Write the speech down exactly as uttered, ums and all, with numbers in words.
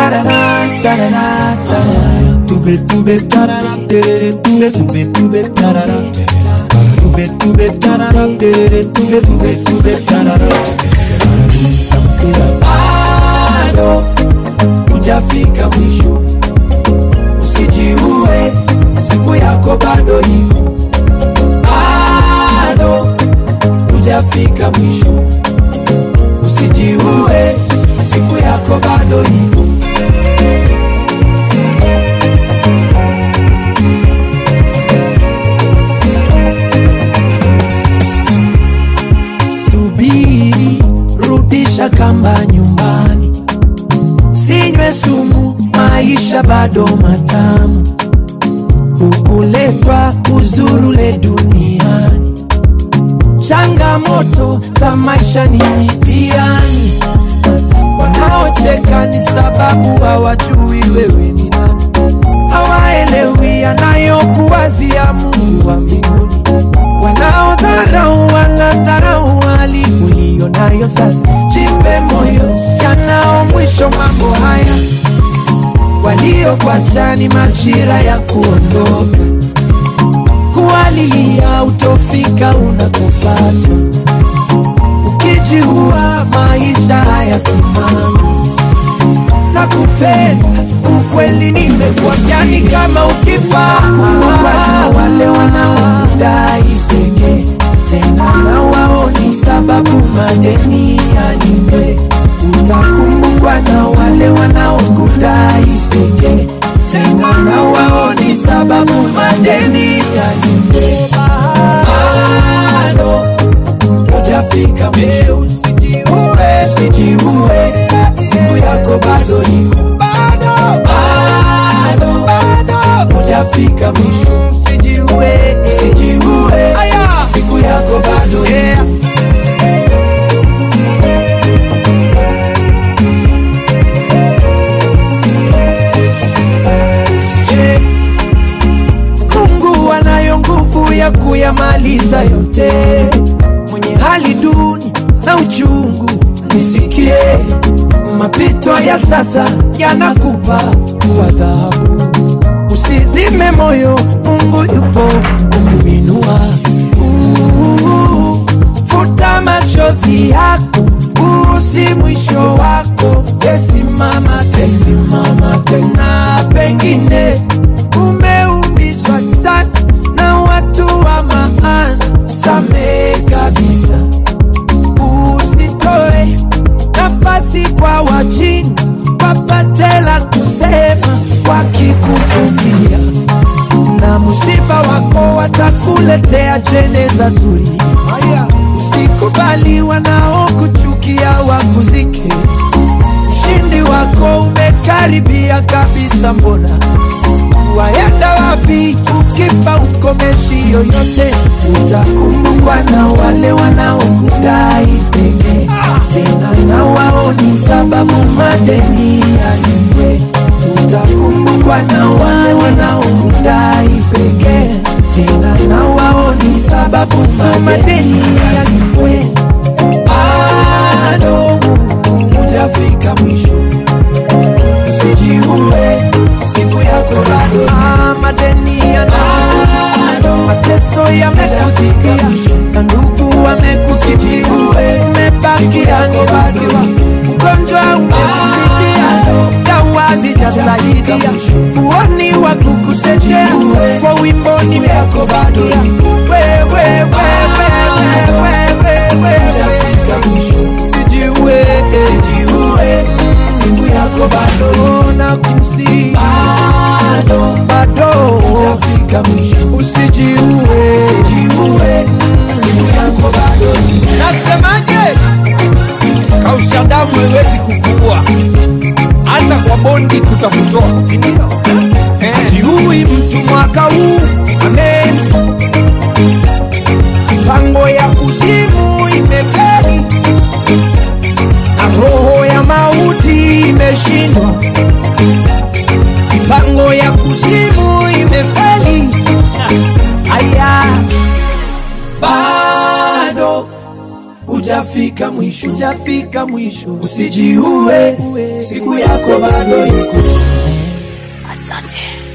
tarara tarara tarara tube tube tarara tere tube tube tube tarara tube tube tarara tere tube tube tube tarara bado hujafika mwisho usijiue siku yako bado iko bado hujafika mwisho usijiue siku yako bado iko subiri rudisha kamba nyumbani sinywe sumu maisha bado matamu hukuletwa uzurule duniani changamoto za maisha ni mitihani wanaocheka ni sababu hawajui wewe ni nani hawaelewi anayokuwazia Mungu wa mbinguni wanaodharau wanadharau hali ulio nayo sasa jimbe moyo yanao mwisho mambo haya walio kwa chani majira ya kuondoka kualilia utofika unakopaswa ukijiua maisha haya simama na kupenda ukweli nimekuambia ni kama ukifa kuwa wale wanaodai peke tena na wao ni sababu madeni yalipe utakumbukwa na wale wanaokudai peke tena na wao ni sababu madeni yalipe bado hujafika mwisho usijiue usijiue siku yako bado iko bado bado bado hujafika mwisho usijiue usijiue siku yako bado iko Mungu anayo nguvu ya kuyamaliza yote mwenye hali duni na uchungu nisikie mapito ya sasa yanakupa kuwa dhahabu usizime moyo Mungu yupo kukuinua futa machozi yako usi mwisho wako tesimama tesimama tena pengine umeumizwa sana na watu wa maana same kabisa usitoe nafasi kwa wajinga wapate la kusema wakikufumbia na msiba wako watakuletea jeneza zuri usikubali wanaokuchukia wakuzike ushindi wako umekaribia kabisa mbona waenda wapi ukifa ukomeshi yoyote utakumbukwa na wale wanaokudai peke tena na wao ni sababu madeni yalipe utakumbukwa na wale wanaokudai peke tena na wao ni sababu madeni yalipe bado hujafika mwisho usijiue siku yako bado madeni yanazidi mateso yamekusikia na ndugu wamekusikia umebaki yako bado ugonjwa umekusikia dawa zijasaidia uoni wa kukutetea kwa wimbo nimeyako bado wewe wewe wewe wewe usijiue usijiue siku yako bado na kusi bado bado hujafika mwisho usijiue usijiue siku yako bado nasemaje kausha damu haiwezi kukua hata kwa bondi tutakutoa si ndio eh jiui mtu mwaka huu amen pango ya kuzimu imefeli na roho ya mauti imeshindwa pango ya kuzimu imefeli aya bado hujafika hujafika mwisho, hujafika mwisho. Usijiue, siku yako bado iko. Asante.